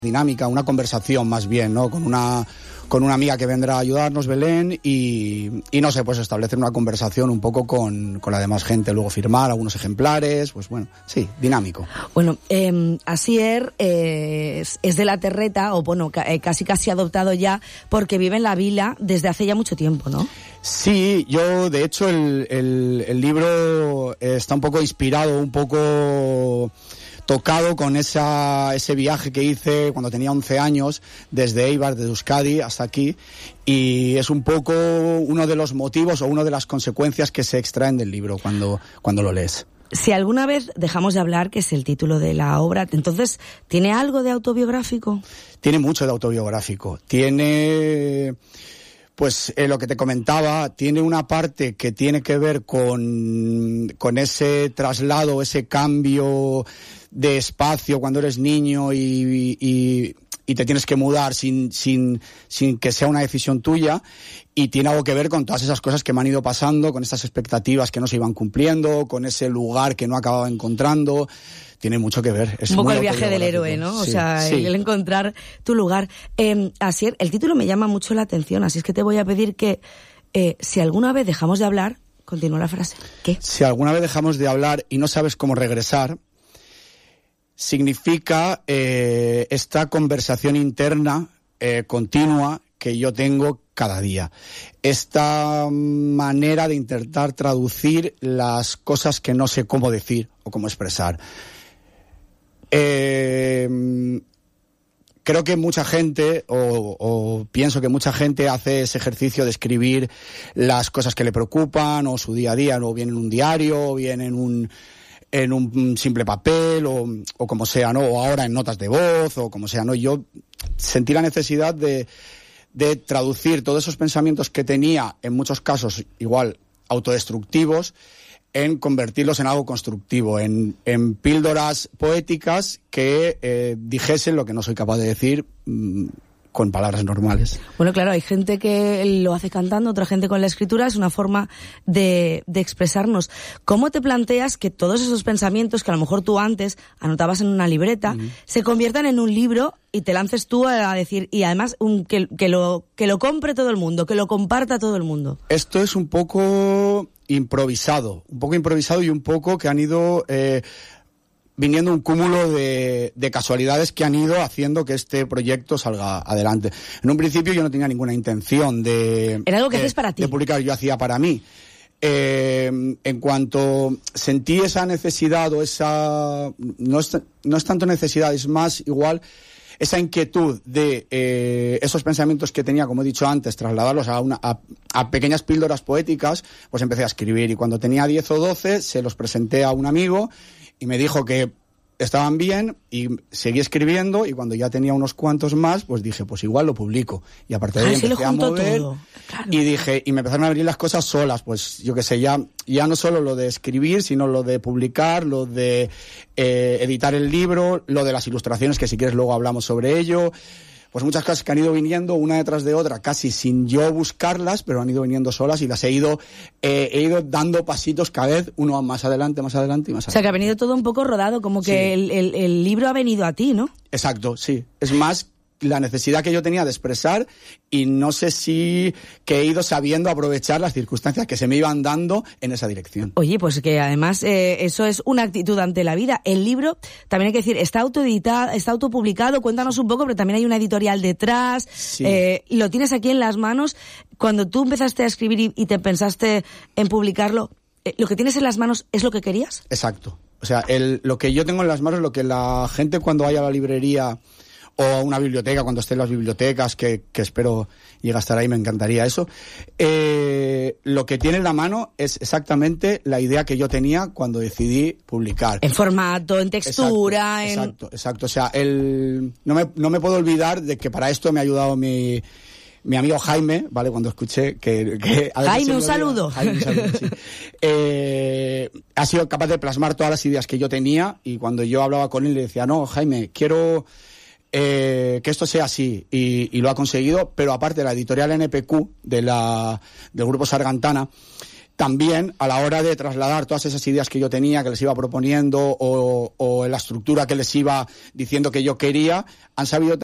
dinámica, una conversación más bien, ¿no? Con una amiga que vendrá a ayudarnos, Belén, y no sé, pues establecer una conversación un poco con la demás gente, luego firmar algunos ejemplares, pues bueno, sí, dinámico. Bueno, Asier es de la Terreta, o bueno, casi adoptado ya, porque vive en la vila desde hace ya mucho tiempo, ¿no? Sí, yo de hecho el libro está un poco inspirado, un poco tocado con ese viaje que hice cuando tenía 11 años, desde Eibar, de Euskadi hasta aquí, y es un poco uno de los motivos o una de las consecuencias que se extraen del libro cuando lo lees. Si alguna vez dejamos de hablar, que es el título de la obra, entonces, ¿tiene algo de autobiográfico? Tiene mucho de autobiográfico. Tiene, pues lo que te comentaba, tiene una parte que tiene que ver con ese traslado, ese cambio de espacio cuando eres niño y te tienes que mudar sin que sea una decisión tuya, y tiene algo que ver con todas esas cosas que me han ido pasando, con estas expectativas que no se iban cumpliendo, con ese lugar que no acababa encontrando. Tiene mucho que ver. Es un poco el viaje del héroe, ¿no? Sí, o sea, sí. El encontrar tu lugar. Asier, el título me llama mucho la atención, así es que te voy a pedir que si alguna vez dejamos de hablar, continúa la frase. ¿Qué? Si alguna vez dejamos de hablar y no sabes cómo regresar, significa esta conversación interna continua que yo tengo cada día. Esta manera de intentar traducir las cosas que no sé cómo decir o cómo expresar. Creo que mucha gente, o pienso que mucha gente hace ese ejercicio de escribir las cosas que le preocupan, o su día a día, o bien en un diario, o bien en un simple papel, o como sea, ¿no? O ahora en notas de voz, o como sea, ¿no? Yo sentí la necesidad de traducir todos esos pensamientos que tenía, en muchos casos igual autodestructivos, en convertirlos en algo constructivo, en píldoras poéticas que dijesen lo que no soy capaz de decir con palabras normales. Bueno, claro, hay gente que lo hace cantando, otra gente con la escritura, es una forma de expresarnos. ¿Cómo te planteas que todos esos pensamientos que a lo mejor tú antes anotabas en una libreta se conviertan en un libro y te lances tú a decir, y además que lo compre todo el mundo, que lo comparta todo el mundo? Esto es un poco improvisado y un poco que han ido viniendo un cúmulo de casualidades que han ido haciendo que este proyecto salga adelante. En un principio yo no tenía ninguna intención de... Era algo que haces para ti. De publicar, yo hacía para mí. En cuanto sentí esa necesidad o esa... No es tanto necesidad, es más igual esa inquietud de esos pensamientos que tenía, como he dicho antes, trasladarlos a pequeñas píldoras poéticas, pues empecé a escribir. Y cuando tenía 10 o 12 se los presenté a un amigo y me dijo que estaban bien, y seguí escribiendo, y cuando ya tenía unos cuantos más, pues dije, pues igual lo publico. Y aparte de ahí empecé a mover todo. Claro. Y me empezaron a abrir las cosas solas, pues yo qué sé, ya no solo lo de escribir, sino lo de publicar, lo de editar el libro, lo de las ilustraciones, que si quieres luego hablamos sobre ello. Pues muchas cosas que han ido viniendo una detrás de otra, casi sin yo buscarlas, pero han ido viniendo solas, y las he ido dando pasitos cada vez, uno más adelante y más adelante. O sea, que ha venido todo un poco rodado, como que sí. el libro ha venido a ti, ¿no? Exacto, sí. Es más la necesidad que yo tenía de expresar, y no sé si que he ido sabiendo aprovechar las circunstancias que se me iban dando en esa dirección. Oye, pues que además eso es una actitud ante la vida. El libro, también hay que decir, está autoeditado, está autopublicado, cuéntanos un poco, pero también hay una editorial detrás, sí. Lo tienes aquí en las manos. Cuando tú empezaste a escribir y te pensaste en publicarlo, ¿lo que tienes en las manos es lo que querías? Exacto. O sea, lo que yo tengo en las manos, lo que la gente cuando vaya a la librería o a una biblioteca, cuando esté en las bibliotecas, que espero llegue a estar ahí, me encantaría eso. Lo que tiene en la mano es exactamente la idea que yo tenía cuando decidí publicar. En formato, en textura, Exacto. O sea, no me puedo olvidar de que para esto me ha ayudado mi amigo Jaime, ¿vale? Cuando escuché que Jaime, un saludo. Jaime, un saludo, sí. Ha sido capaz de plasmar todas las ideas que yo tenía, y cuando yo hablaba con él le decía, no, Jaime, quiero que esto sea así, y lo ha conseguido. Pero aparte, la editorial NPQ del grupo Sargantana también a la hora de trasladar todas esas ideas que yo tenía, que les iba proponiendo, o la estructura que les iba diciendo que yo quería, han sabido